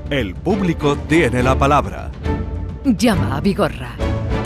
El público tiene la palabra. Llama a Vigorra.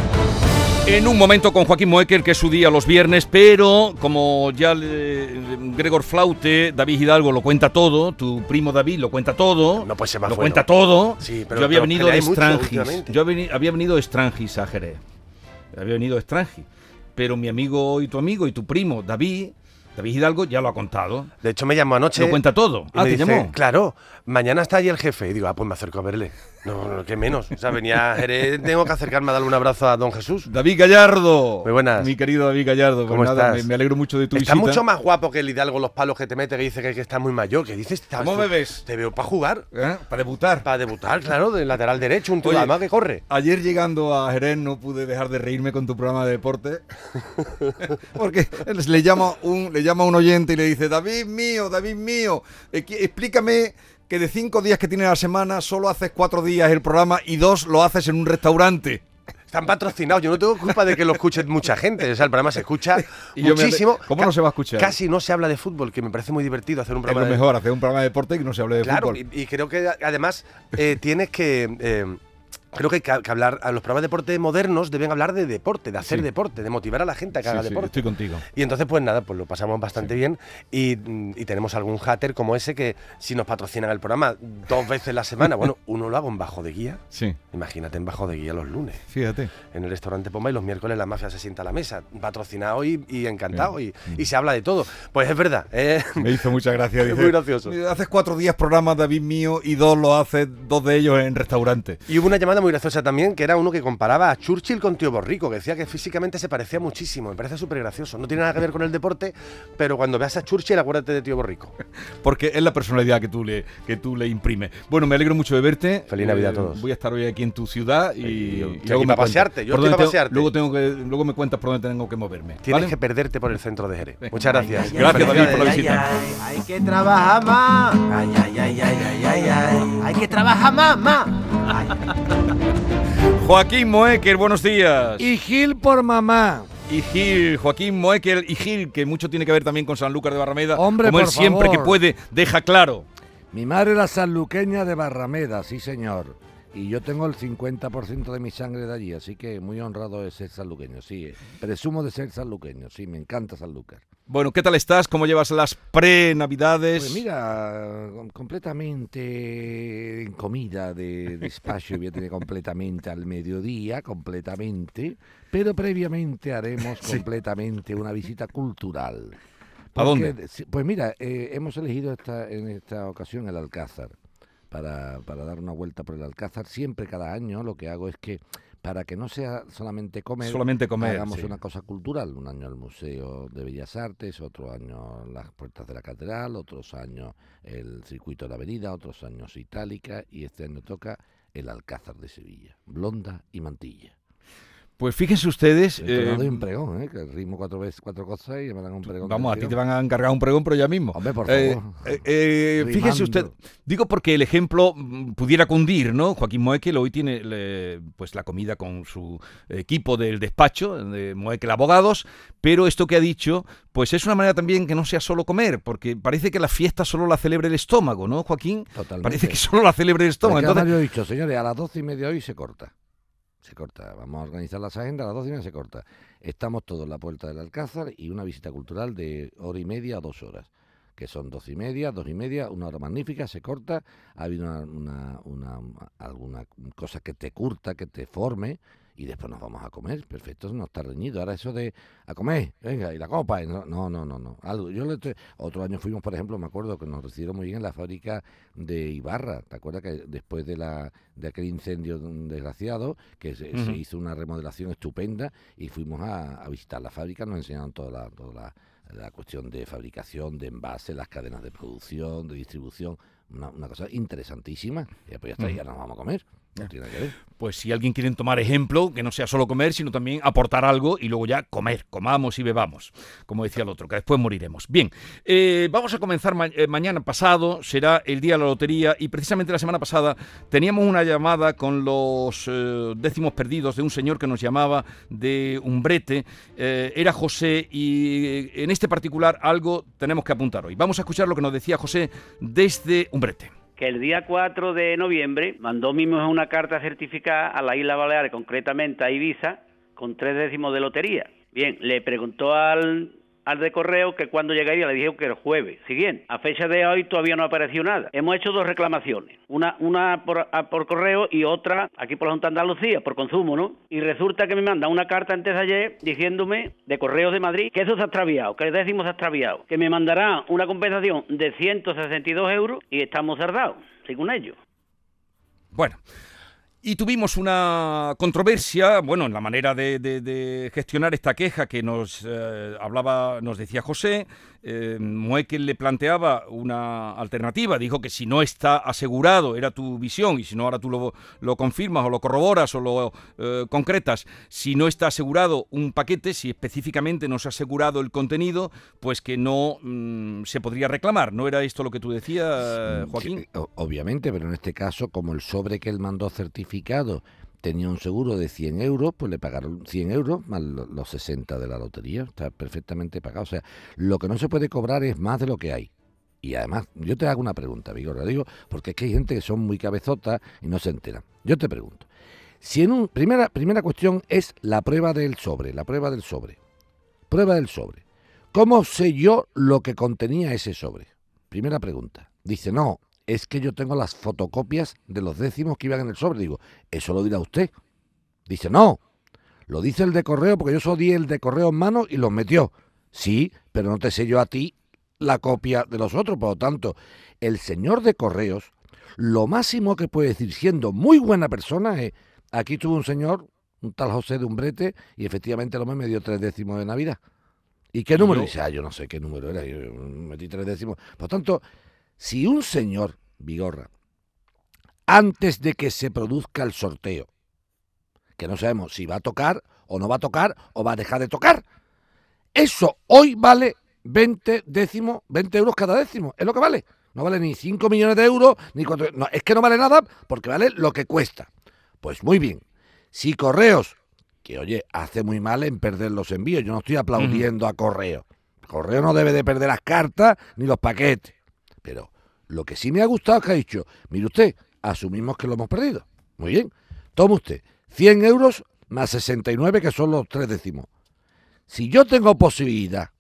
En un momento con Joaquín Moekel, que es su día los viernes, pero como ya Gregor Flaute, David Hidalgo lo cuenta todo, tu primo David lo cuenta todo, No puede ser más lo bueno. cuenta todo. Sí, pero yo había venido de peleáis mucho Strangis. últimamente. Había venido de Strangis a Jerez. Había venido de Strangis. Pero mi amigo y tu primo David Hidalgo ya lo ha contado. De hecho, me llamó anoche. Lo cuenta todo. Y me ¿te dice, llamó? claro, mañana está allí el jefe. Y digo, pues me acerco a verle. No, qué menos. O sea, venía a Jerez, tengo que acercarme a darle un abrazo a don Jesús. David Gallardo. Muy buenas. Mi querido David Gallardo. ¿Cómo pues nada, estás? me alegro mucho de tu Está visita. mucho más guapo que el Hidalgo los palos que te mete, que dice que está muy mayor. Que dices, ¿Cómo me ves? Te veo para jugar. Para debutar. Para debutar, claro, de lateral derecho, un tío Oye, además que corre. Ayer llegando a Jerez no pude dejar de reírme con tu programa de deporte. Porque le llama un oyente y le dice, David mío, explícame que de 5 días que tiene la semana solo haces 4 días el programa y 2 lo haces en un restaurante. Están patrocinados. Yo no tengo culpa de que lo escuche mucha gente. O sea, el programa se escucha muchísimo. ¿Cómo no se va a escuchar? Casi no se habla de fútbol, que me parece muy divertido hacer un Es programa lo mejor, hacer un programa de deporte y que no se hable de Claro, fútbol. y creo que además tienes que... creo que hay que hablar, a los programas de deporte modernos deben hablar de deporte, de hacer deporte, de motivar a la gente a que haga deporte. Estoy contigo. Y entonces, pues nada, pues lo pasamos bastante bien y tenemos algún hater como ese que si nos patrocinan el programa 2 veces la semana, bueno, uno lo hago en Bajo de Guía. Sí. Imagínate en Bajo de Guía los lunes. Fíjate. En el restaurante Pomba y los miércoles la mafia se sienta a la mesa, patrocinado y encantado y se habla de todo. Pues es verdad. Me hizo mucha gracia. Es muy gracioso. Haces 4 días programas, David mío, y 2 lo haces, 2 de ellos en restaurante. Y hubo una llamada muy graciosa también, que era uno que comparaba a Churchill con Tío Borrico, que decía que físicamente se parecía muchísimo. Me parece súper gracioso. No tiene nada que ver con el deporte, pero cuando veas a Churchill, acuérdate de Tío Borrico. Porque es la personalidad que tú le imprimes. Bueno, me alegro mucho de verte. Feliz Navidad a todos. Voy a estar hoy aquí en tu ciudad y luego me pasearte. Yo estoy para pasearte. Luego me cuentas por dónde tengo que moverme. Tienes ¿vale? que perderte por el centro de Jerez. Muchas gracias. Gracias, David, por la visita. Hay que trabajar más. Hay que trabajar más. Joaquín Moekel, buenos días. Y Gil por mamá. Y Gil, Joaquín Moekel y Gil, que mucho tiene que ver también con Sanlúcar de Barrameda. Hombre, como él por siempre favor. que puede, deja claro. Mi madre era sanluqueña de Barrameda, sí señor. Y yo tengo el 50% de mi sangre de allí, así que muy honrado de ser sanluqueño, sí. Presumo de ser sanluqueño, sí, me encanta Sanlúcar. Bueno, ¿qué tal estás? ¿Cómo llevas las pre-navidades? Pues mira, completamente en comida de despacho, voy a tener completamente al mediodía, completamente, pero previamente haremos completamente una visita cultural. ¿A dónde? Pues mira, hemos elegido en esta ocasión el Alcázar. Para dar una vuelta por el Alcázar. Siempre, cada año, lo que hago es que, para que no sea solamente comer, hagamos una cosa cultural. Un año el Museo de Bellas Artes, otro año las puertas de la Catedral, otros años el Circuito de la Avenida, otros años Itálica, y este año toca el Alcázar de Sevilla, Blonda y Mantilla. Pues fíjense ustedes... Te doy un pregón, que rimo 4 cosas y me dan un pregón. Vamos, a ti te van a encargar un pregón, pero ya mismo. Hombre, por favor. Fíjese usted, digo porque el ejemplo pudiera cundir, ¿no? Joaquín Moekel hoy tiene pues la comida con su equipo del despacho, de Moekel Abogados, pero esto que ha dicho, pues es una manera también que no sea solo comer, porque parece que la fiesta solo la celebra el estómago, ¿no, Joaquín? Totalmente. Parece que solo la celebra el estómago. Entonces, yo he dicho, señores, a las 12:30 hoy se corta. Se corta, vamos a organizar las agendas, a las 12:30 se corta. Estamos todos en la puerta del Alcázar y una visita cultural de 1:30 a 2 horas, que son 12:30, 2:30, una hora magnífica, se corta, ha habido alguna cosa que te curta, que te forme, y después nos vamos a comer, perfecto, no está reñido. Ahora eso de a comer, venga, y la copa, no. Otro año fuimos, por ejemplo, me acuerdo que nos recibieron muy bien en la fábrica de Ibarra. ¿Te acuerdas que después de aquel incendio desgraciado, que se hizo una remodelación estupenda y fuimos a visitar la fábrica, nos enseñaron toda la cuestión de fabricación, de envase, las cadenas de producción, de distribución, una cosa interesantísima. Y después ya está, ya nos vamos a comer. No tiene nada que ver. Pues si alguien quiere tomar ejemplo, que no sea solo comer, sino también aportar algo y luego ya comer, comamos y bebamos, como decía el otro, que después moriremos. Bien, vamos a comenzar mañana pasado, será el día de la lotería, y precisamente la semana pasada teníamos una llamada con los décimos perdidos de un señor que nos llamaba de Umbrete, era José, y en este particular algo tenemos que apuntar hoy. Vamos a escuchar lo que nos decía José desde Umbrete. que el día 4 de noviembre mandó mi mujer una carta certificada a la Isla Baleares, concretamente a Ibiza, con 3 décimos de lotería. Bien, le preguntó al de correo que cuándo llegaría, le dijeron que el jueves siguiente. A fecha de hoy todavía no ha aparecido nada. Hemos hecho 2 reclamaciones, una por correo y otra aquí por la Junta de Andalucía, por consumo, ¿no? Y resulta que me manda una carta antes de ayer diciéndome, de Correos de Madrid, que eso se ha extraviado, que el décimo se ha extraviado, que me mandará una compensación de 162 euros y estamos cerrados, según ellos. Bueno, y tuvimos una controversia, bueno, en la manera de gestionar esta queja que nos decía José. Moekel le planteaba una alternativa, dijo que si no está asegurado, era tu visión, y si no ahora tú lo confirmas o lo corroboras o lo concretas, si no está asegurado un paquete, si específicamente no se ha asegurado el contenido, pues que no se podría reclamar. ¿No era esto lo que tú decías, Joaquín? Sí, obviamente, pero en este caso, como el sobre que él mandó certificado tenía un seguro de 100 euros, pues le pagaron 100 euros más los 60 de la lotería. Está perfectamente pagado. O sea, lo que no se puede cobrar es más de lo que hay. Y además, yo te hago una pregunta, Vigorra, digo, porque es que hay gente que son muy cabezotas y no se enteran. Yo te pregunto, si primera cuestión es la prueba del sobre. Prueba del sobre. ¿Cómo sé yo lo que contenía ese sobre? Primera pregunta. Dice, no, es que yo tengo las fotocopias de los décimos que iban en el sobre. Digo, eso lo dirá usted. Dice, no, lo dice el de correo porque yo solo di el de correo en mano y los metió. Sí, pero no te sé yo a ti la copia de los otros. Por lo tanto, el señor de correos, lo máximo que puede decir, siendo muy buena persona, es, aquí tuvo un señor, un tal José de Umbrete, y efectivamente el hombre me dio 3 décimos de Navidad. ¿Y qué número? Dice, yo no sé qué número era, yo metí 3 décimos. Por lo tanto, si un señor, Vigorra, antes de que se produzca el sorteo, que no sabemos si va a tocar o no va a tocar o va a dejar de tocar, eso hoy vale 20 euros cada décimo, es lo que vale. No vale ni 5 millones de euros, ni 4, no, es que no vale nada porque vale lo que cuesta. Pues muy bien, si Correos, que oye, hace muy mal en perder los envíos, yo no estoy aplaudiendo a Correo. Correo no debe de perder las cartas ni los paquetes, pero lo que sí me ha gustado es que ha dicho, mire usted, asumimos que lo hemos perdido. Muy bien, tome usted 100 euros más 69, que son los 3 décimos. Si yo tengo posibilidad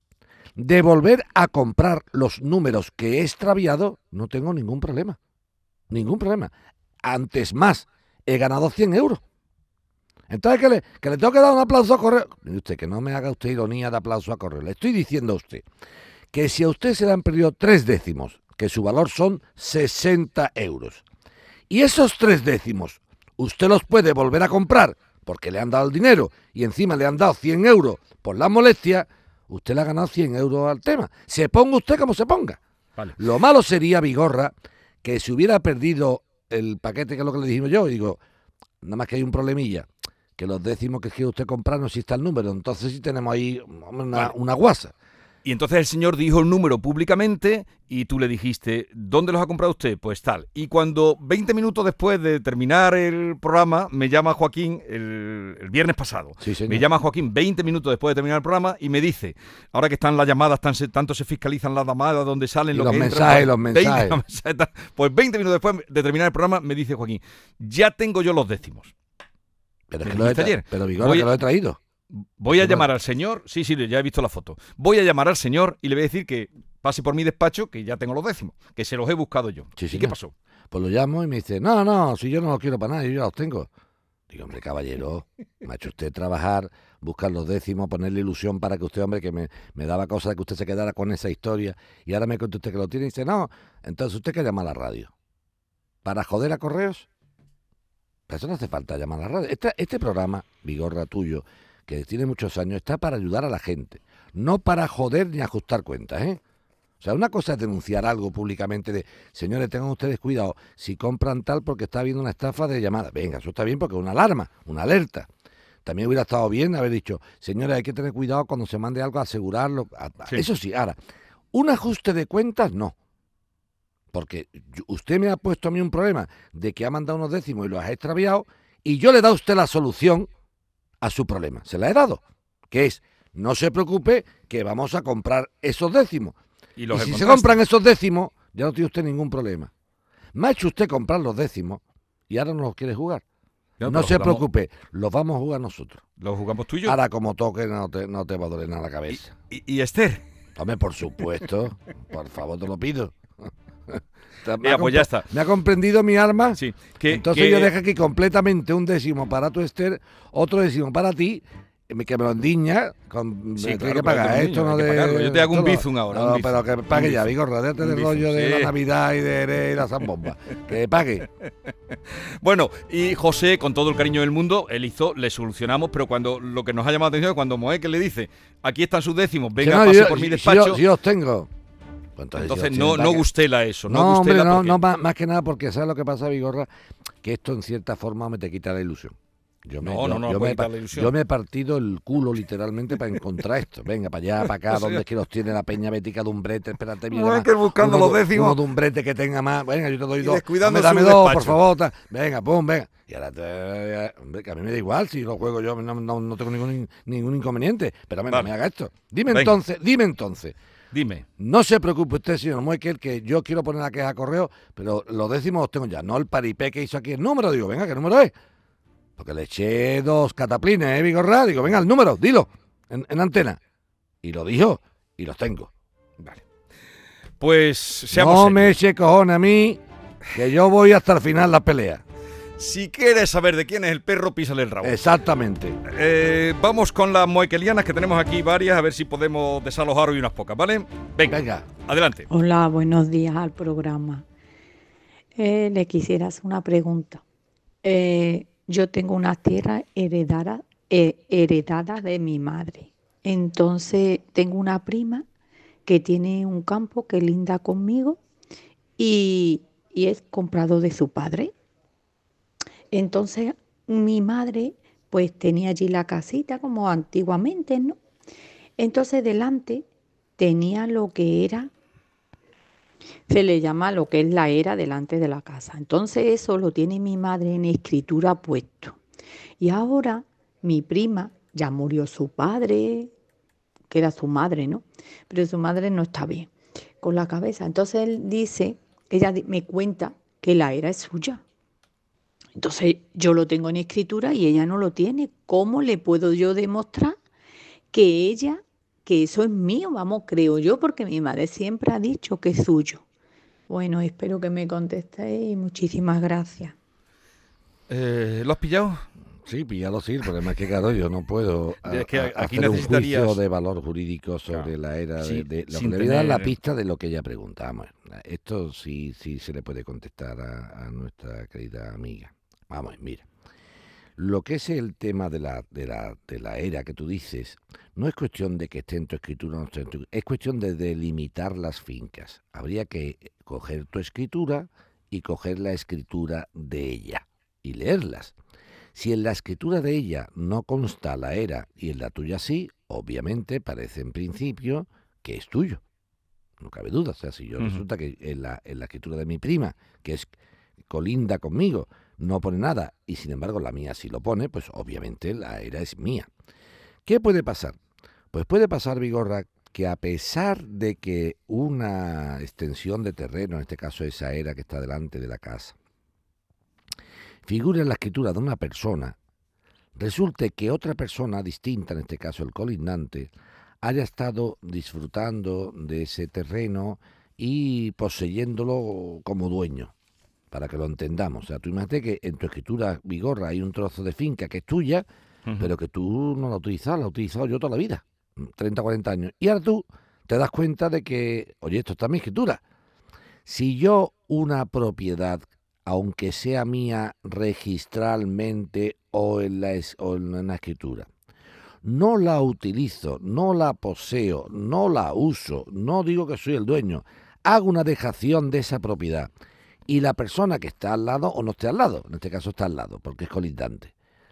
de volver a comprar los números que he extraviado, no tengo ningún problema. Ningún problema. Antes más, he ganado 100 euros. Entonces, que le tengo que dar un aplauso a Correo. Mire usted, que no me haga usted ironía de aplauso a Correo. Le estoy diciendo a usted que si a usted se le han perdido 3 décimos, que su valor son 60 euros, y esos 3 décimos usted los puede volver a comprar porque le han dado el dinero y encima le han dado 100 euros por la molestia, usted le ha ganado 100 euros al tema. Se ponga usted como se ponga. Vale. Lo malo sería, Vigorra, que si hubiera perdido el paquete, que es lo que le dijimos yo, y digo, nada más que hay un problemilla, que los décimos que quiere usted comprar no exista el número, entonces sí tenemos ahí una guasa. Y entonces el señor dijo el número públicamente y tú le dijiste, ¿dónde los ha comprado usted? Pues tal. Y cuando 20 minutos después de terminar el programa, me llama Joaquín, el viernes pasado, sí, me llama Joaquín 20 minutos después de terminar el programa y me dice, ahora que están las llamadas, tanto se fiscalizan las llamadas, donde salen los mensajes, los mensajes. Pues 20 minutos después de terminar el programa, me dice Joaquín, ya tengo yo los décimos. Pero es que Vigorra, que lo he traído. Voy a llamar al señor, sí, ya he visto la foto. Voy a llamar al señor y le voy a decir que pase por mi despacho, que ya tengo los décimos, que se los he buscado yo. Sí, ¿Y qué pasó? Pues lo llamo y me dice, no, si yo no los quiero para nada, yo ya los tengo. Digo, hombre, caballero, me ha hecho usted trabajar, buscar los décimos, ponerle ilusión para que usted, hombre, que me daba cosa de que usted se quedara con esa historia, y ahora me cuenta usted que lo tiene y dice, no, entonces usted que llama a la radio. ¿Para joder a Correos? Pero eso no hace falta llamar a la radio. Este programa, Vigorra, tuyo, que tiene muchos años, está para ayudar a la gente, no para joder ni ajustar cuentas, ¿eh? O sea, una cosa es denunciar algo públicamente de, señores, tengan ustedes cuidado, si compran tal porque está habiendo una estafa de llamada. Venga, eso está bien porque es una alarma, una alerta. También hubiera estado bien haber dicho, señores, hay que tener cuidado cuando se mande algo, asegurarlo. Sí. Eso sí, ahora, un ajuste de cuentas, no. Porque usted me ha puesto a mí un problema de que ha mandado unos décimos y los ha extraviado, y yo le he dado a usted la solución a su problema. Se la he dado, que es, no se preocupe que vamos a comprar esos décimos. Y si se compran esos décimos, ya no tiene usted ningún problema. Me ha hecho usted comprar los décimos y ahora no los quiere jugar. No, No pero se jugamos- preocupe, los vamos a jugar nosotros. ¿Lo jugamos tú y yo? Ahora como toque no te va a doler nada la cabeza. ¿Y Esther? Hombre, por supuesto, por favor te lo pido. Mira, pues ya está. ¿Me ha comprendido mi alma? Sí. Entonces yo dejo aquí completamente un décimo para tu Esther, otro décimo para ti, que me lo endiña, Sí, tiene claro, que pero pagar hay esto, no que de... pagarlo. Yo te hago un esto no- bizum ahora, No, un bizum. pero que pague Un ya, bizum. Vigorra, déjate Un del bizum, rollo de la sí. Navidad y de la zambomba. Que pague. Bueno, y José, con todo el cariño del mundo, él hizo, le solucionamos, pero cuando lo que nos ha llamado la atención es cuando Moeque le dice, aquí están sus décimos, venga, Si no, pase yo- por mi si despacho. yo los tengo. Pues Entonces si no los tiene, gustela eso, no No, hombre, gustela no, porque- no, más que nada porque ¿sabes lo que pasa, Vigorra? Que esto en cierta forma me te quita la ilusión. No puede me, quitar la ilusión. yo me he partido el culo literalmente para encontrar esto. Venga, para allá, para acá, donde es que los tiene la peña bética de Umbrete, espérate, viene Bueno, más. que buscando Uno los décimos. Uno de Umbrete que tenga más. Venga, yo te doy Y dos. descuidando Dame su dos, despacho. por favor. Venga, pum, venga. Y ahora, hombre, que a mí me da igual si lo juego yo, no tengo ningún inconveniente. Pero hombre, Vale. no me haga esto. Dime Venga. entonces. Dime. No se preocupe usted, señor Muekel, que yo quiero poner la queja a correo, pero los décimos los tengo ya. No el paripé que hizo aquí el número. Digo, venga, ¿qué número es? Porque le eché 2 cataplines, Vigorra. Digo, venga, el número, dilo, en antena. Y lo dijo, y los tengo. Vale. Pues seamos No serios. me eche cojones a mí, que yo voy hasta el final la pelea. Si quieres saber de quién es el perro, písale el rabo. Exactamente. Vamos con las moequelianas, que tenemos aquí varias, a ver si podemos desalojar hoy unas pocas, ¿vale? Venga. Adelante. Hola, buenos días al programa. Le quisiera hacer una pregunta. Yo tengo unas tierras heredadas de mi madre. Entonces tengo una prima que tiene un campo que linda conmigo y es comprado de su padre. Entonces mi madre pues tenía allí la casita como antiguamente, ¿no? Entonces delante tenía lo que era, se le llama lo que es la era delante de la casa. Entonces eso lo tiene mi madre en escritura puesto. Y ahora mi prima, ya murió su padre, que era su madre, ¿no? Pero su madre no está bien con la cabeza. Entonces él dice, ella me cuenta que la era es suya. Entonces yo lo tengo en escritura y ella no lo tiene. ¿Cómo le puedo yo demostrar que eso es mío? Vamos, creo yo, porque mi madre siempre ha dicho que es suyo. Bueno, espero que me contestéis y muchísimas gracias. ¿Lo has pillado? Sí, píllalo, sí, pero es más que claro, yo no puedo Es que aquí hacer un necesitarías- juicio de valor jurídico sobre Claro. la era Sí, de lo que sin le voy a dar la tener- pista de lo que ella pregunta. Vamos, esto sí se le puede contestar a nuestra querida amiga. Vamos, mira. Lo que es el tema de la era que tú dices, no es cuestión de que esté en tu escritura o no esté en tu, es cuestión de delimitar las fincas. Habría que coger tu escritura y coger la escritura de ella y leerlas. Si en la escritura de ella no consta la era y en la tuya sí, obviamente parece en principio que es tuyo. No cabe duda. O sea, si yo resulta que en la escritura de mi prima, que es colinda conmigo, no pone nada y sin embargo la mía sí lo pone, pues obviamente la era es mía. ¿Qué puede pasar? Pues puede pasar, Vigorra, que a pesar de que una extensión de terreno, en este caso esa era que está delante de la casa, figure en la escritura de una persona, resulte que otra persona distinta, en este caso el colindante, haya estado disfrutando de ese terreno y poseyéndolo como dueño, para que lo entendamos. O sea, tú imagínate que en tu escritura, Vigorra, hay un trozo de finca que es tuya, pero que tú no la utilizas, la he utilizado yo toda la vida, 30, 40 años. Y ahora tú te das cuenta de que, oye, esto está en mi escritura. Si yo una propiedad, aunque sea mía registralmente o en la escritura, no la utilizo, no la poseo, no la uso, no digo que soy el dueño, hago una dejación de esa propiedad y la persona que está al lado o no esté al lado, en este caso está al lado porque es colindante,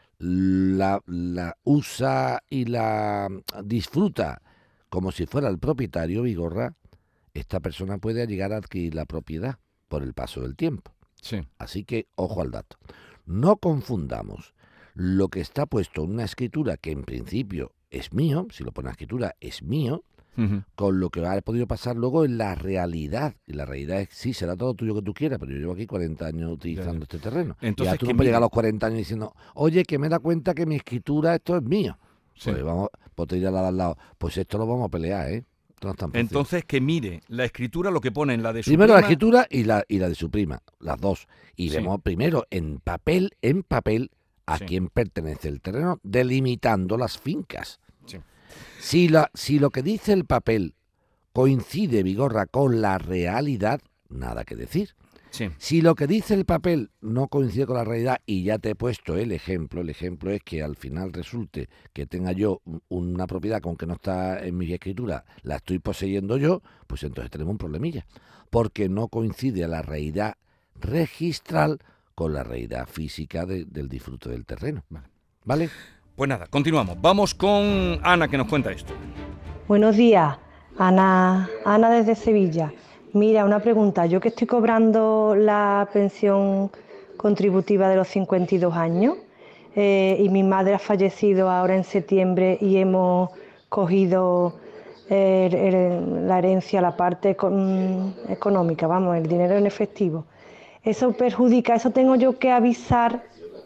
la usa y la disfruta como si fuera el propietario, Vigorra, esta persona puede llegar a adquirir la propiedad por el paso del tiempo. Sí. Así que, ojo al dato. No confundamos lo que está puesto en una escritura que en principio es mío, si lo pone en la escritura es mío, con lo que ha podido pasar luego en la realidad. Y la realidad es, sí, será todo tuyo que tú quieras, pero yo llevo aquí 40 años utilizando este terreno. Entonces, y tú no puedes llegar a los 40 años diciendo, oye, que me da cuenta que mi escritura, esto es mío. Sí. Pues vamos, pues te dirá la de al lado, pues esto lo vamos a pelear, ¿eh? Esto no es tan fácil. Entonces, que mire la escritura, lo que pone en la de su Primero la prima. escritura y la de su prima, las dos. Y Sí. vemos primero en papel, a Sí. quién pertenece el terreno, delimitando las fincas. Sí. Si lo que dice el papel coincide, Vigorra, con la realidad, nada que decir. Sí. Si lo que dice el papel no coincide con la realidad, y ya te he puesto el ejemplo es que al final resulte que tenga yo una propiedad con que no está en mi escritura, la estoy poseyendo yo, pues entonces tenemos un problemilla, porque no coincide la realidad registral con la realidad física del disfrute del terreno. ¿Vale? Pues nada, continuamos. Vamos con Ana, que nos cuenta esto. Buenos días, Ana desde Sevilla. Mira, una pregunta. Yo que estoy cobrando la pensión contributiva de los 52 años y mi madre ha fallecido ahora en septiembre y hemos cogido la herencia, la parte económica, vamos, el dinero en efectivo. ¿Eso perjudica? ¿Eso tengo yo que avisar?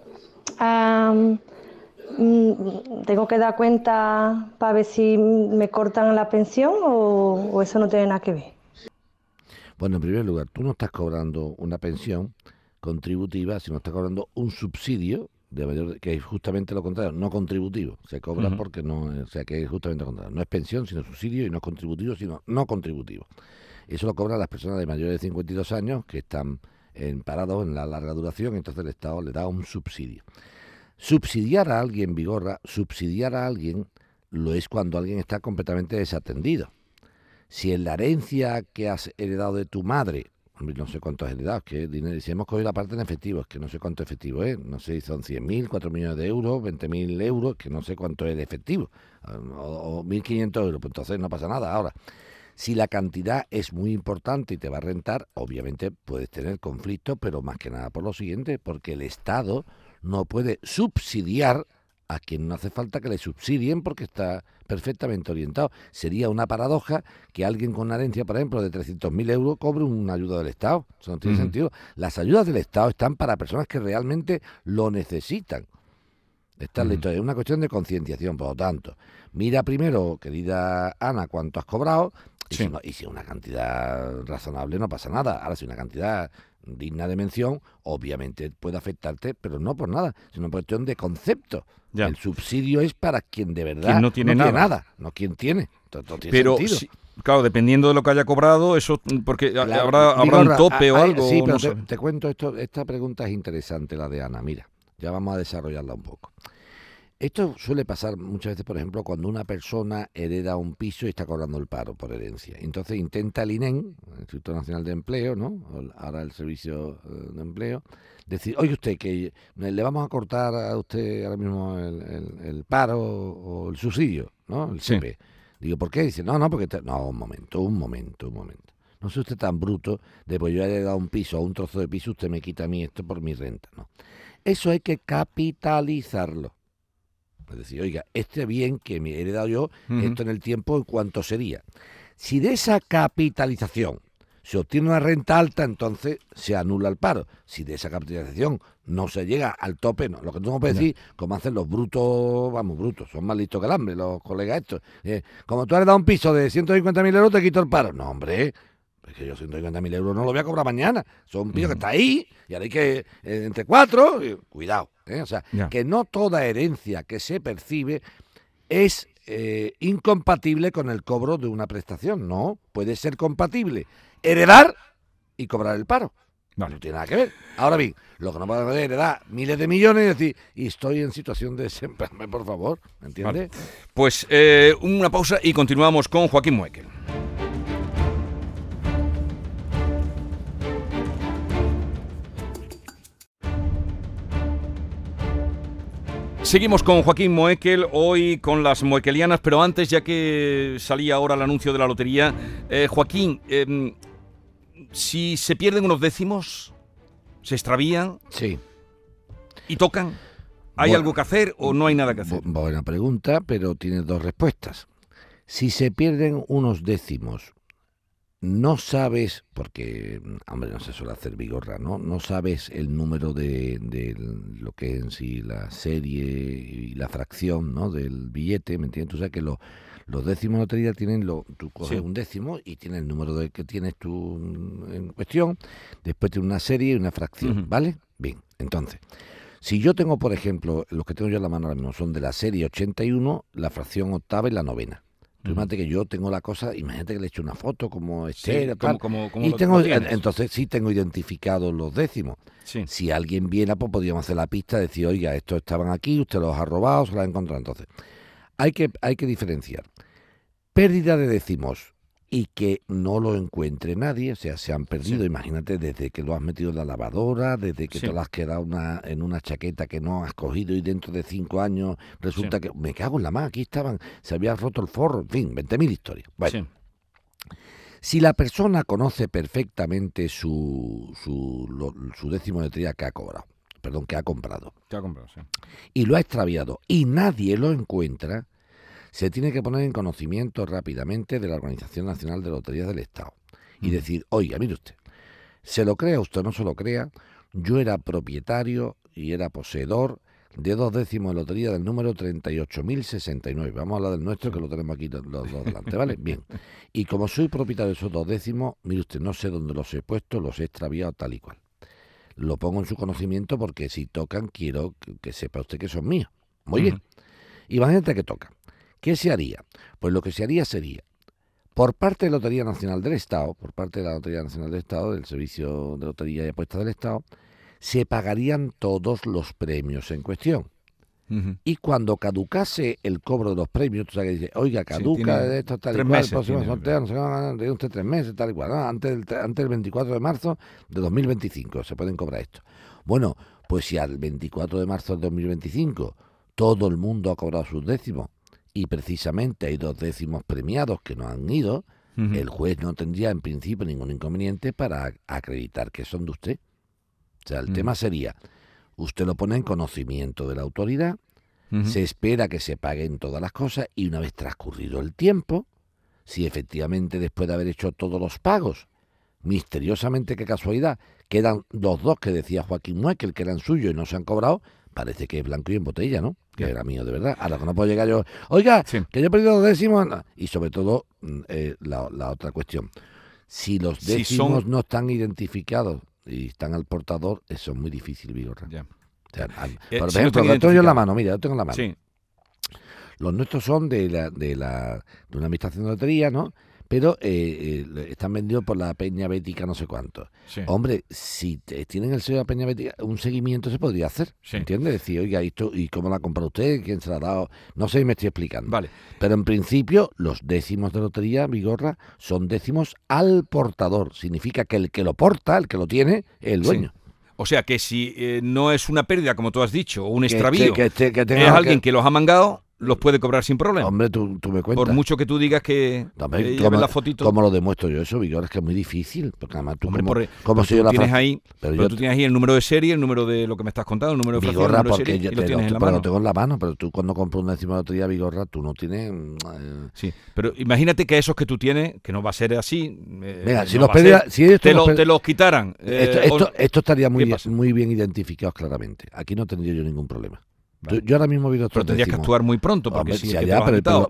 ¿Tengo que dar cuenta para ver si me cortan la pensión o eso no tiene nada que ver? Bueno, en primer lugar, tú no estás cobrando una pensión contributiva, sino estás cobrando un subsidio de mayor, que es justamente lo contrario, no contributivo. Se cobra porque no, o sea, que es justamente lo contrario. No es pensión, sino subsidio, y no es contributivo, sino no contributivo. Eso lo cobran las personas de mayores de 52 años que están parados en la larga duración, entonces el Estado le da un subsidio. Subsidiar a alguien, Vigorra, subsidiar a alguien lo es cuando alguien está completamente desatendido. Si en la herencia que has heredado de tu madre, no sé cuánto has heredado, que dinero, si hemos cogido la parte en efectivo, es que no sé cuánto efectivo es, no sé si son 100.000, 4 millones de euros, 20.000 euros, que no sé cuánto es de efectivo, o 1.500 euros, pues entonces no pasa nada. Ahora, si la cantidad es muy importante y te va a rentar, obviamente puedes tener conflictos, pero más que nada por lo siguiente, porque el Estado no puede subsidiar a quien no hace falta que le subsidien porque está perfectamente orientado. Sería una paradoja que alguien con una herencia, por ejemplo, de 300.000 euros cobre una ayuda del Estado. Eso no tiene sentido. Las ayudas del Estado están para personas que realmente lo necesitan. Es una cuestión de concienciación, por lo tanto. Mira primero, querida Ana, cuánto has cobrado, y si es una cantidad razonable no pasa nada. Ahora, si una cantidad digna de mención, obviamente puede afectarte, pero no por nada, sino por cuestión de concepto. Ya. El subsidio es para quien de verdad quien no tiene nada, no quien tiene. No tiene pero sentido. Sí, claro, dependiendo de lo que haya cobrado, eso porque claro, habrá un tope o algo. Sí, pero no te cuento esto. Esta pregunta es interesante, la de Ana. Mira, ya vamos a desarrollarla un poco. Esto suele pasar muchas veces, por ejemplo, cuando una persona hereda un piso y está cobrando el paro por herencia. Entonces intenta el INEM, el Instituto Nacional de Empleo, ¿no? Ahora el Servicio de Empleo, decir, oye usted, que le vamos a cortar a usted ahora mismo el paro o el subsidio, ¿no? El CP. Sí. Digo, ¿por qué? Dice, no, porque... No, un momento. No sea usted tan bruto de pues yo he heredado un piso o un trozo de piso, usted me quita a mí esto por mi renta, ¿no? Eso hay que capitalizarlo. Es decir, oiga, este bien que me he heredado yo, esto en el tiempo, ¿en cuánto sería? Si de esa capitalización se obtiene una renta alta, entonces se anula el paro. Si de esa capitalización no se llega al tope, no. Lo que tú no puedes decir, como hacen los brutos, son más listos que el hambre, los colegas estos. Como tú has dado un piso de 150.000 euros, te quito el paro. No, hombre, es que yo 150.000 euros no lo voy a cobrar mañana. Son un piso que está ahí, y ahora hay que, entre cuatro, cuidado. O sea, que no toda herencia que se percibe es incompatible con el cobro de una prestación. No, puede ser compatible heredar y cobrar el paro. No tiene nada que ver. Ahora bien, lo que no podemos hacer es heredar miles de millones y decir, y estoy en situación de desempleo, por favor, ¿me entiendes? Vale. Pues una pausa y continuamos con Joaquín Moekel. Seguimos con Joaquín Moekel, hoy con las moekelianas, pero antes, ya que salía ahora el anuncio de la lotería, Joaquín, si se pierden unos décimos, se extravían y tocan, ¿hay algo que hacer o no hay nada que hacer? Buena pregunta, pero tiene dos respuestas. Si se pierden unos décimos, no sabes, porque, hombre, no se suele hacer Vigorra, ¿no? No sabes el número de lo que es en sí la serie y la fracción, ¿no? Del billete, ¿me entiendes? Tú sabes que los décimos de lotería tienen, tú coges un décimo y tienes el número que tienes tú en cuestión, después tiene una serie y una fracción, ¿vale? Bien, entonces, si yo tengo, por ejemplo, los que tengo yo en la mano ahora mismo son de la serie 81, la fracción octava y la novena. Imagínate que yo tengo la cosa, imagínate que le he hecho una foto como Esther, y tengo, entonces sí tengo identificados los décimos. Sí. Si alguien viera, pues podríamos hacer la pista, decir, oiga, estos estaban aquí, usted los ha robado, se los ha encontrado. Entonces, hay que diferenciar pérdida de décimos y que no lo encuentre nadie, o sea, se han perdido, imagínate, desde que lo has metido en la lavadora, desde que te lo has quedado en una chaqueta que no has cogido y dentro de 5 años resulta que, me cago en la mano, aquí estaban, se había roto el forro, en fin, 20.000 historias. Bueno, si la persona conoce perfectamente su décimo de lotería que ha cobrado, que ha comprado, y lo ha extraviado y nadie lo encuentra, se tiene que poner en conocimiento rápidamente de la Organización Nacional de Loterías del Estado y decir, oiga, mire usted, se lo crea usted o no se lo crea, yo era propietario y era poseedor de 2 décimos de lotería del número 38.069. Vamos a hablar del nuestro, que lo tenemos aquí los dos delante, ¿vale? Bien. Y como soy propietario de esos 2 décimos, mire usted, no sé dónde los he puesto, los he extraviado tal y cual. Lo pongo en su conocimiento porque si tocan quiero que sepa usted que son míos. Muy bien. Imagínate que tocan. ¿Qué se haría? Pues lo que se haría sería, por parte de la Lotería Nacional del Estado, por parte de la Lotería Nacional del Estado, del Servicio de Lotería y Apuestas del Estado, se pagarían todos los premios en cuestión. Y cuando caducase el cobro de los premios, tú sabes que dice, oiga, caduca de esto tal y cual, el próximo sorteo, no sé qué, de usted 3 meses, tal y cual, ¿no? Antes del 24 de marzo de 2025 se pueden cobrar esto. Bueno, pues si al 24 de marzo de 2025 todo el mundo ha cobrado sus décimos, y precisamente hay 2 décimos premiados que no han ido, el juez no tendría en principio ningún inconveniente para acreditar que son de usted. O sea, el tema sería, usted lo pone en conocimiento de la autoridad, se espera que se paguen todas las cosas y una vez transcurrido el tiempo, si efectivamente después de haber hecho todos los pagos, misteriosamente, qué casualidad, quedan los 2 que decía Joaquín Muekel que eran suyos y no se han cobrado, parece que es blanco y en botella, ¿no? Que era mío de verdad. A lo que no puedo llegar yo, oiga, que yo he perdido 2 décimos. No. Y sobre todo, la otra cuestión. Si los décimos no están identificados y están al portador, eso es muy difícil, Vigorra. O sea, por ejemplo, lo tengo yo en la mano, mira, lo tengo en la mano. Sí. Los nuestros son de una administración de lotería, ¿no? Pero están vendidos por la Peña Bética no sé cuánto. Hombre, si tienen el sello de la Peña Bética, un seguimiento se podría hacer, ¿entiendes? Decir, oiga, esto, ¿y cómo la ha comprado usted? ¿Quién se la ha dado? No sé si me estoy explicando. Vale. Pero en principio, los décimos de lotería, Vigorra, son décimos al portador. Significa que el que lo porta, el que lo tiene, es el dueño. O sea, que si no es una pérdida, como tú has dicho, o un extravío, es alguien que los ha mangado, los puede cobrar sin problema. Hombre, tú me cuentas. Por mucho que tú digas que como la fotito. ¿Cómo lo demuestro yo eso, Vigor? Es que es muy difícil. Porque además tú, tú tienes ahí el número de serie, el número de lo que me estás contando, el número de fracción, el número de serie, y lo tienes en la mano. Lo tengo en la mano, pero tú cuando compras un décimo de lotería, Vigorra, tú no tienes... Sí, pero imagínate que esos que tú tienes, que no va a ser así... Venga, si los pérdidas... te los quitaran. Esto estaría muy bien identificados claramente. Aquí no tendría yo ningún problema. Vale. Yo ahora mismo vi otros Pero tendrías que actuar muy pronto, porque hombre, si allá, pero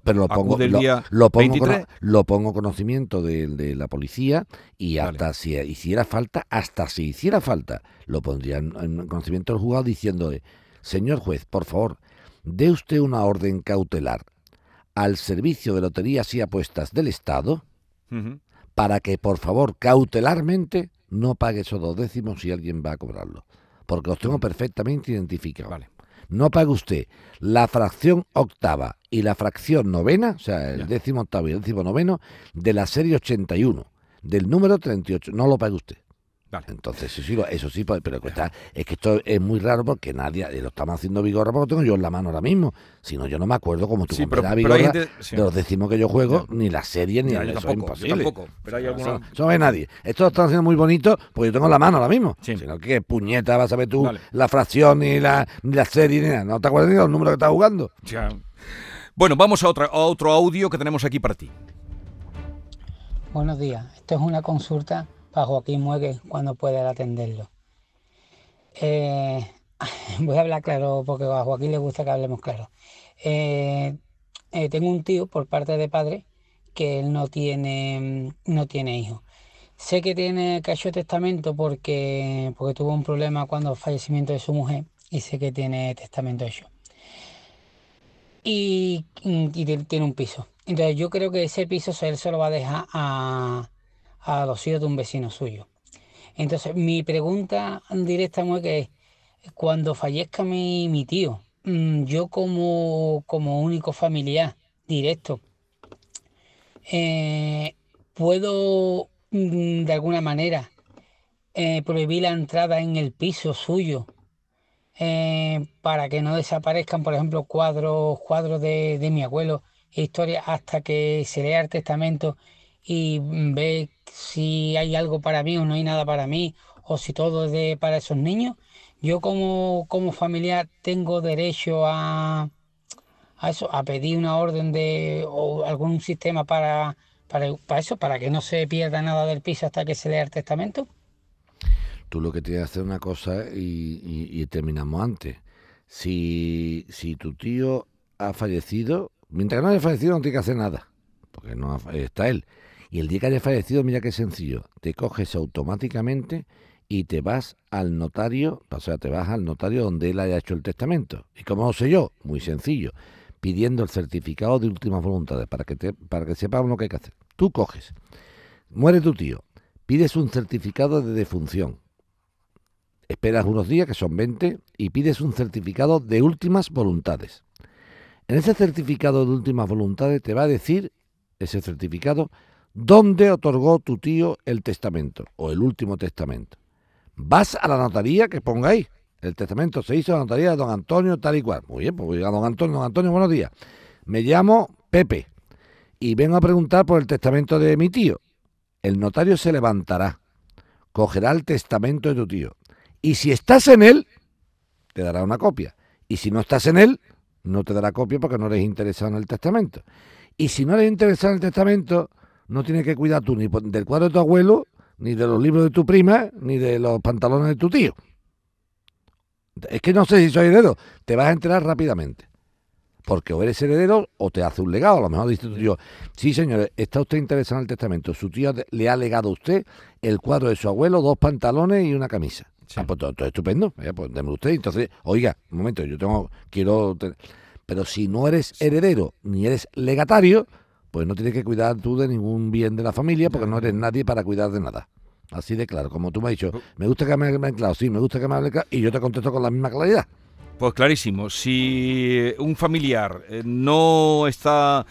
lo pongo conocimiento de la policía y hasta si hiciera falta, lo pondría en conocimiento del juzgado diciéndole, señor juez, por favor, dé usted una orden cautelar al Servicio de Loterías y Apuestas del Estado para que, por favor, cautelarmente no pague esos 2 décimos si alguien va a cobrarlo, porque los tengo perfectamente identificados. Vale. No pague usted la fracción octava y la fracción novena, o sea, el 18º y el 19º, de la serie 81, del número 38. No lo pague usted. Vale. Entonces, eso sí, pero es que esto es muy raro porque nadie lo estamos haciendo Vigorra porque lo tengo yo en la mano ahora mismo. Si no, yo no me acuerdo cómo tú compras Vigorra de los décimos que yo juego, ni la serie, ni eso es imposible. Yo tampoco, pero hay algunos... Eso no ve nadie. Esto lo están haciendo muy bonito porque yo tengo en la mano ahora mismo. Sino que puñeta vas a ver tú la fracción, ni la serie, ni nada. No te acuerdas ni de los números que estás jugando. Bueno, vamos a otro audio que tenemos aquí para ti. Buenos días. Esto es una consulta para Joaquín Muegue cuando pueda atenderlo. Voy a hablar claro porque a Joaquín le gusta que hablemos claro. Tengo un tío por parte de padre que él no tiene hijos. Sé que ha hecho testamento porque tuvo un problema cuando el fallecimiento de su mujer y sé que tiene testamento hecho. Y tiene un piso. Entonces yo creo que ese piso él se lo va a dejar a los hijos de un vecino suyo. Entonces mi pregunta directa es que cuando fallezca mi tío, yo como único familiar directo, puedo de alguna manera prohibir la entrada en el piso suyo para que no desaparezcan, por ejemplo, cuadros de mi abuelo e historia hasta que se lea el testamento y ve si hay algo para mí o no hay nada para mí o si todo es para esos niños. Yo como familiar tengo derecho a eso, a pedir una orden o algún sistema para eso, para que no se pierda nada del piso hasta que se lea el testamento. Tú lo que tienes que hacer una cosa y terminamos antes. Si tu tío ha fallecido, mientras no haya fallecido no tiene que hacer nada, porque no está él. Y el día que haya fallecido, mira qué sencillo, te coges automáticamente y te vas al notario, o sea, te vas al notario donde él haya hecho el testamento. ¿Y cómo lo sé yo? Muy sencillo, pidiendo el certificado de últimas voluntades para que sepamos lo que hay que hacer. Tú coges, muere tu tío, pides un certificado de defunción, esperas unos días, que son 20, y pides un certificado de últimas voluntades. En ese certificado de últimas voluntades te va a decir, ese certificado, dónde otorgó tu tío el testamento, o el último testamento. Vas a la notaría que ponga ahí. El testamento se hizo en la notaría de don Antonio, tal y cual. Muy bien, pues voy a don Antonio, buenos días. Me llamo Pepe y vengo a preguntar por el testamento de mi tío. El notario se levantará, cogerá el testamento de tu tío. Y si estás en él, te dará una copia. Y si no estás en él, no te dará copia porque no eres interesado en el testamento. Y si no eres interesado en el testamento, no tienes que cuidar tú ni del cuadro de tu abuelo, ni de los libros de tu prima, ni de los pantalones de tu tío. Es que no sé si soy heredero, te vas a enterar rápidamente. Porque o eres heredero o te hace un legado. A lo mejor dice tu tío, sí señores, está usted interesado en el testamento. Su tío le ha legado a usted el cuadro de su abuelo, 2 pantalones y una camisa. Sí. Pues todo estupendo. Pues démelo usted. Entonces, oiga, un momento, pero si no eres heredero ni eres legatario, pues no tienes que cuidar tú de ningún bien de la familia porque no eres nadie para cuidar de nada. Así de claro, como tú me has dicho, me gusta que me hable claro, sí, me gusta que me hable claro, y yo te contesto con la misma claridad. Pues clarísimo, si un familiar no está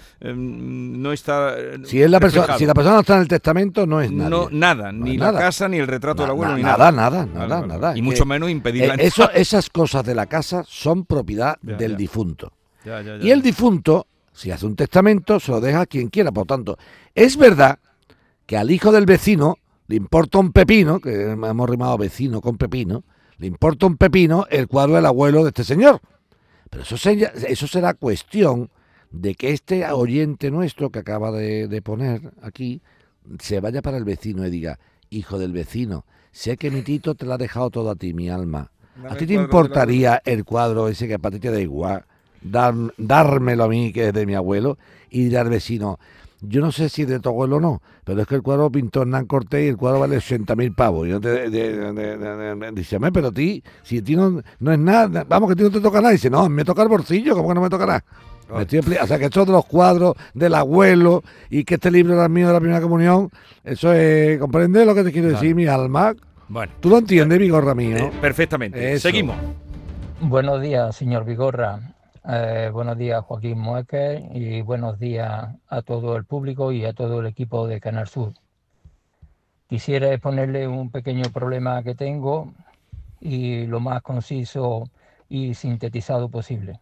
si la persona no está en el testamento, no es nadie. No, nada, no ni es la nada. Casa, ni el retrato del abuelo, ni nada. Y mucho menos impedir la entrada. Esas cosas de la casa son propiedad del difunto. Ya. Y el difunto, si hace un testamento, se lo deja a quien quiera. Por tanto, es verdad que al hijo del vecino le importa un pepino, que hemos rimado vecino con pepino, le importa un pepino el cuadro del abuelo de este señor. Pero eso será cuestión de que este oyente nuestro que acaba de poner aquí se vaya para el vecino y diga, hijo del vecino, sé que mi tito te lo ha dejado todo a ti, mi alma. ¿A ti te importaría el cuadro ese que a ti te da igual? Dármelo a mí, que es de mi abuelo, y dirá al vecino, yo no sé si es de tu abuelo o no, pero es que el cuadro lo pintó Hernán Cortés y el cuadro vale 80.000 pavos. Y yo dice, pero si a ti no es nada, vamos, que a ti no te toca nada. Y dice, no, me toca el bolsillo, ¿cómo que no me toca nada? O sea, que esto de los cuadros del abuelo y que este libro era mío de la primera comunión, eso es, ¿comprende lo que te quiero decir, mi alma? Bueno. ¿Tú lo entiendes, Vigorra mío? Perfectamente. Eso. Seguimos. Buenos días, señor Vigorra. Buenos días, Joaquín Mueque, y buenos días a todo el público y a todo el equipo de Canal Sur. Quisiera exponerle un pequeño problema que tengo y lo más conciso y sintetizado posible.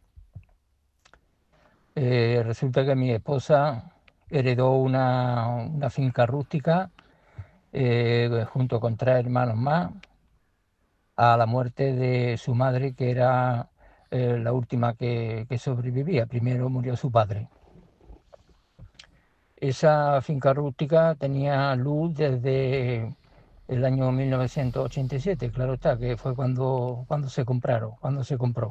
Resulta que mi esposa heredó una finca rústica junto con 3 hermanos más a la muerte de su madre, que era la última que sobrevivía. Primero murió su padre. Esa finca rústica tenía luz desde el año 1987, claro está, que fue cuando se compró.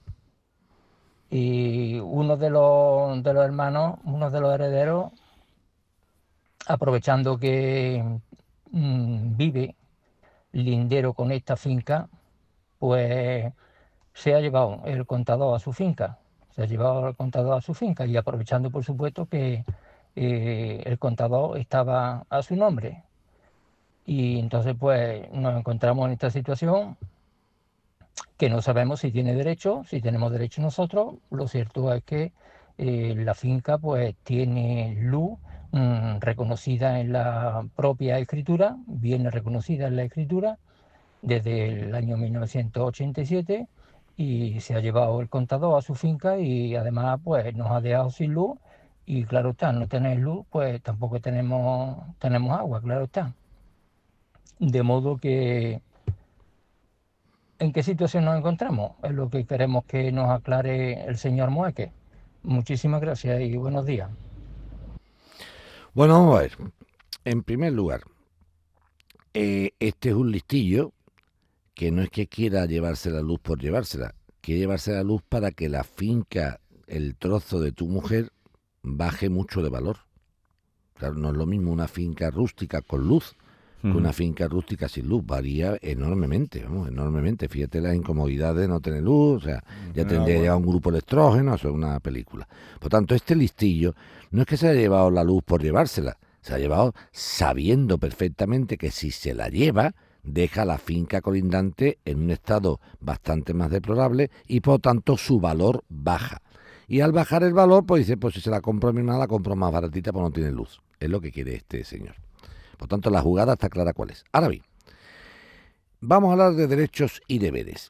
Y uno de los hermanos, uno de los herederos, aprovechando que vive lindero con esta finca, pues se ha llevado el contador a su finca. Y aprovechando, por supuesto, que el contador estaba a su nombre. Y entonces pues nos encontramos en esta situación que no sabemos si tiene derecho, si tenemos derecho nosotros. Lo cierto es que la finca pues tiene luz reconocida en la propia escritura, viene reconocida en la escritura desde el año 1987, y se ha llevado el contador a su finca y además pues nos ha dejado sin luz. Y claro está, no tener luz pues tampoco tenemos agua, claro está. De modo que, ¿en qué situación nos encontramos? Es lo que queremos que nos aclare el señor Moeque. Muchísimas gracias y buenos días. Bueno, vamos a ver. En primer lugar, este es un listillo que no es que quiera llevarse la luz por llevársela, quiere llevarse la luz para que la finca, el trozo de tu mujer, baje mucho de valor. Claro, no es lo mismo una finca rústica con luz que una finca rústica sin luz. Varía enormemente, enormemente. Fíjate la incomodidad de no tener luz, o sea, ya tendría llegado un grupo electrógeno, eso es una película. Por tanto, este listillo no es que se haya llevado la luz por llevársela, se ha llevado sabiendo perfectamente que si se la lleva, deja la finca colindante en un estado bastante más deplorable y por tanto su valor baja. Y al bajar el valor, pues dice, pues si se la compro a mi hermana, la compro más baratita porque no tiene luz. Es lo que quiere este señor. Por tanto, la jugada está clara cuál es. Ahora bien, vamos a hablar de derechos y deberes.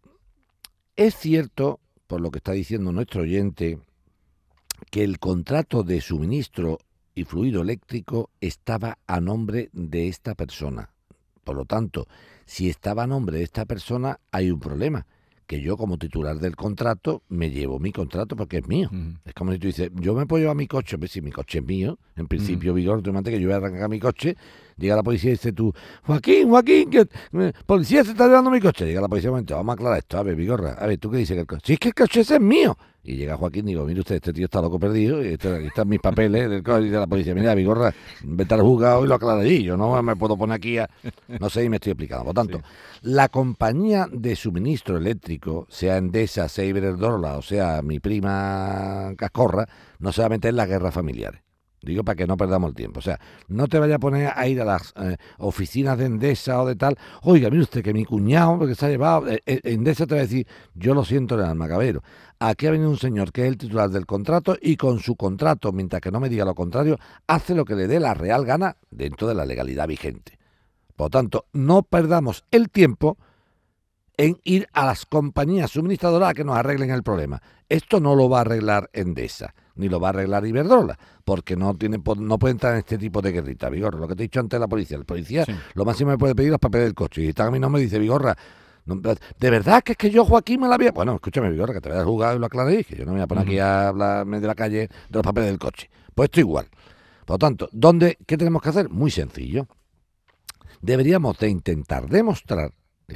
Es cierto, por lo que está diciendo nuestro oyente, que el contrato de suministro y fluido eléctrico estaba a nombre de esta persona. Por lo tanto, si estaba a nombre de esta persona, hay un problema. Que yo, como titular del contrato, me llevo mi contrato porque es mío. Es como si tú dices, yo me puedo llevar mi coche, pues si mi coche es mío, en principio, Vigor, tú imagínate que yo voy a arrancar mi coche, llega la policía y dice tú, Joaquín, que policía se está llevando mi coche. Llega la policía y dice, vamos a aclarar esto, a ver, Vigorra, a ver, ¿tú qué dices que el coche? Si es que el coche ese es mío. Y llega Joaquín y digo, mire usted, este tío está loco perdido, y aquí están mis papeles del coche, y dice la policía, mira, Vigorra, vete al juzgado y lo aclara allí, yo no me puedo poner aquí a... No sé, y me estoy explicando. Por tanto, la compañía de suministro eléctrico, sea Endesa, sea Iberdrola, o sea mi prima Cascorra, no se va a meter en las guerras familiares. Digo para que no perdamos el tiempo. O sea, no te vayas a poner a ir a las oficinas de Endesa o de tal. Oiga, mire usted que mi cuñado, porque se ha llevado... Endesa te va a decir, yo lo siento en el alma, caballero. Aquí ha venido un señor que es el titular del contrato y con su contrato, mientras que no me diga lo contrario, hace lo que le dé la real gana dentro de la legalidad vigente. Por lo tanto, no perdamos el tiempo en ir a las compañías suministradoras a que nos arreglen el problema. Esto no lo va a arreglar Endesa, ni lo va a arreglar Iberdrola, porque no puede entrar en este tipo de guerrita. Vigorra, lo que te he dicho antes de la policía. El policía lo máximo me puede pedir los papeles del coche. Y está a mi nombre y dice, Vigorra, ¿de verdad que es que yo, Joaquín, me la había...? Bueno, escúchame, Vigorra, que te vayas a jugar y lo aclaréis, que yo no me voy a poner aquí a hablarme de la calle de los papeles del coche. Pues esto igual. Por lo tanto, ¿qué tenemos que hacer? Muy sencillo. Deberíamos de intentar demostrar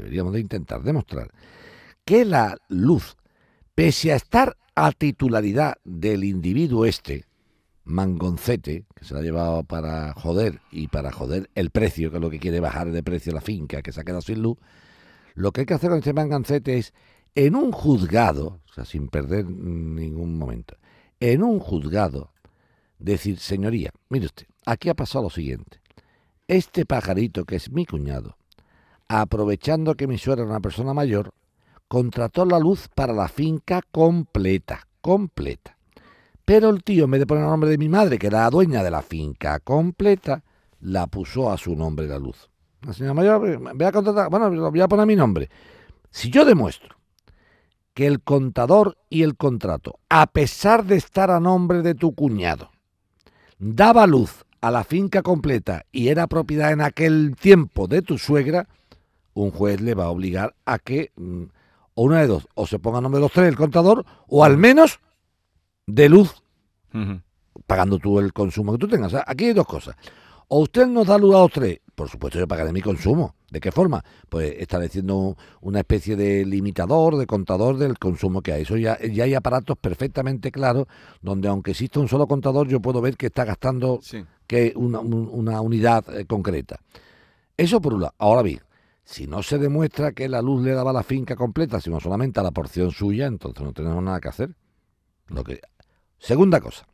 que la luz, pese a estar a titularidad del individuo mangoncete, que se la ha llevado para joder y para joder el precio, que es lo que quiere bajar de precio la finca, que se ha quedado sin luz, lo que hay que hacer con este mangoncete es, en un juzgado, o sea, sin perder ningún momento, en un juzgado, decir, señoría, mire usted, aquí ha pasado lo siguiente. Este pajarito, que es mi cuñado, aprovechando que mi suegra era una persona mayor, contrató la luz para la finca completa. Pero el tío, en vez de poner el nombre de mi madre, que era la dueña de la finca completa, la puso a su nombre la luz. La señora mayor, voy a contratar, bueno, lo voy a poner a mi nombre. Si yo demuestro que el contador y el contrato, a pesar de estar a nombre de tu cuñado, daba luz a la finca completa y era propiedad en aquel tiempo de tu suegra, un juez le va a obligar a que o una de dos, o se ponga a nombre de los tres el contador, o al menos de luz, pagando tú el consumo que tú tengas. O sea, aquí hay dos cosas. O usted nos da luz a los tres, por supuesto yo pagaré mi consumo. ¿De qué forma? Pues estableciendo una especie de limitador, de contador del consumo que hay. Eso ya hay aparatos perfectamente claros, donde aunque exista un solo contador, yo puedo ver que está gastando que una unidad concreta. Eso por un lado. Ahora bien, si no se demuestra que la luz le daba a la finca completa, sino solamente a la porción suya, entonces no tenemos nada que hacer. Segunda cosa.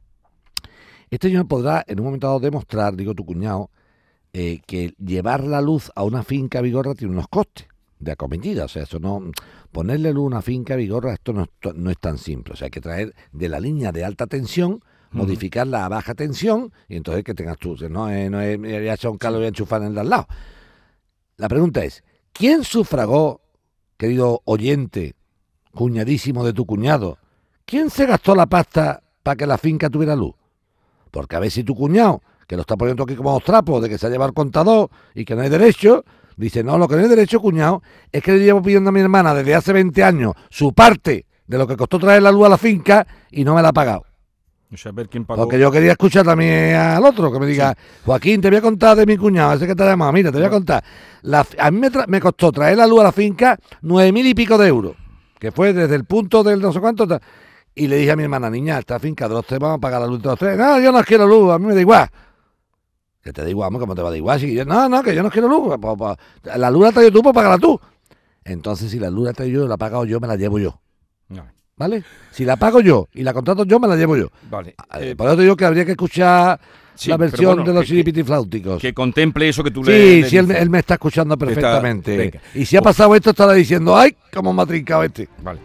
Este señor podrá en un momento dado demostrar, digo tu cuñado, que llevar la luz a una finca Vigorra tiene unos costes de acometida. O sea, eso no, ponerle luz a una finca Vigorra, esto no es tan simple. O sea, hay que traer de la línea de alta tensión, modificarla a baja tensión, y entonces que tengas tú, no es voy a echar un cable y voy a enchufar en el de al lado. La pregunta es, ¿quién sufragó, querido oyente, cuñadísimo de tu cuñado, quién se gastó la pasta para que la finca tuviera luz? Porque a ver si tu cuñado, que lo está poniendo aquí como los trapos, de que se ha llevado el contador y que no hay derecho, dice, no, lo que no hay derecho, cuñado, es que le llevo pidiendo a mi hermana desde hace 20 años su parte de lo que costó traer la luz a la finca y no me la ha pagado. O sea, a ver quién pagó. Porque yo quería escuchar también al otro, que me diga, Joaquín, te voy a contar de mi cuñado, ese que te ha llamado, mira, te voy a contar. A mí me costó traer la luz a la finca 9.000 y pico de euros, que fue desde el punto del no sé cuánto. Y le dije a mi hermana, niña, esta finca de los tres, vamos a pagar la luz de los tres. No, yo no quiero luz, a mí me da igual. Que te da igual, ¿cómo te va a dar igual? Si yo, no, que yo no quiero luz. La luz la traigo tú, pues págala tú. Entonces, si la luz la traigo yo, la he pagado yo, me la llevo yo. No. ¿Vale? Si la pago yo y la contrato yo, me la llevo yo. Vale. Por eso digo que habría que escuchar la versión de los chiripitifláuticos. Que contemple eso que tú Sí, él me está escuchando perfectamente. Y si ha pasado esto, estará diciendo, ¡ay, cómo me ha trincado este! Vale.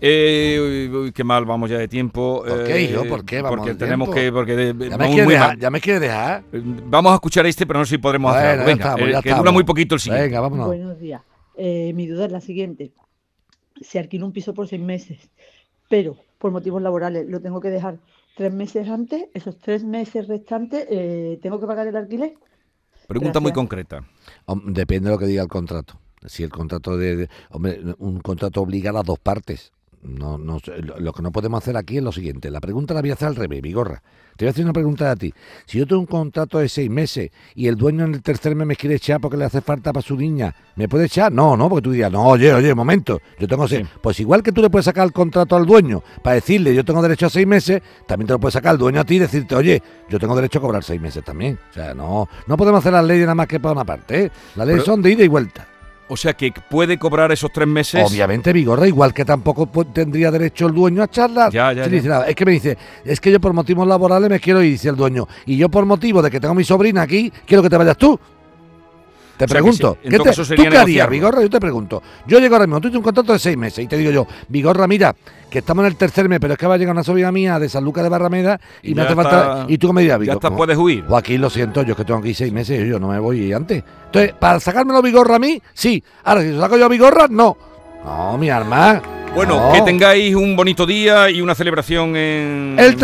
Qué mal, vamos ya de tiempo. ¿Por qué, hijo? ¿Por qué vamos porque tenemos tiempo? ¿Ya me quiere dejar? Vamos a escuchar pero no sé si podremos hacerlo. Venga, que dura muy poquito el siguiente. Venga, vámonos. Buenos días. Mi duda es la siguiente. Se alquila un piso por 6 meses, pero por motivos laborales lo tengo que dejar 3 meses antes. Esos 3 meses restantes, ¿tengo que pagar el alquiler? Pregunta muy concreta. Depende de lo que diga el contrato. Si el contrato un contrato obliga a las dos partes. No, lo que no podemos hacer aquí es lo siguiente. La pregunta la voy a hacer al revés, Vigorra. Te voy a hacer una pregunta a ti. Si yo tengo un contrato de 6 meses y el dueño en el tercer mes me quiere echar porque le hace falta para su niña, ¿me puede echar? No, porque tú digas, no, oye, momento, yo tengo 6. Pues igual que tú le puedes sacar el contrato al dueño para decirle, yo tengo derecho a 6 meses, también te lo puede sacar el dueño a ti y decirte, oye, yo tengo derecho a cobrar 6 meses también. O sea, no podemos hacer las leyes nada más que para una parte, ¿eh? Las leyes son de ida y vuelta. O sea, que puede cobrar esos 3 meses. Obviamente, Vigorra, igual que tampoco tendría derecho el dueño a charlar. Ya. Dice nada. Es que me dice, es que yo por motivos laborales me quiero ir, dice el dueño. Y yo por motivo de que tengo a mi sobrina aquí, quiero que te vayas tú. Te pregunto, ¿tú qué harías, Vigorra? Yo te pregunto. Yo llego ahora mismo, tú tienes un contrato de 6 meses y te digo yo, Vigorra, mira, que estamos en el tercer mes, pero es que va a llegar una sobrina mía de San Lucas de Barrameda y me hace falta. Y tú me dirás, Vigorra. Ya está, puedes huir. Joaquín, lo siento, yo es que tengo aquí 6 meses, yo no me voy antes. Entonces, ¿para sacármelo Vigorra a mí? Sí. Ahora, si lo saco yo a Vigorra, no. No, mi arma. Bueno, que tengáis un bonito día y una celebración en... El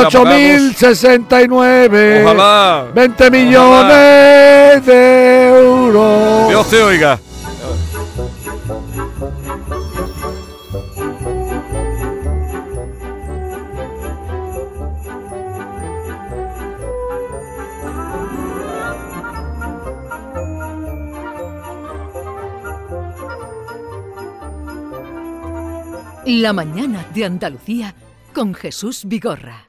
38.069. Ojalá. 20 millones de euros. Dios te oiga. La mañana de Andalucía con Jesús Vigorra.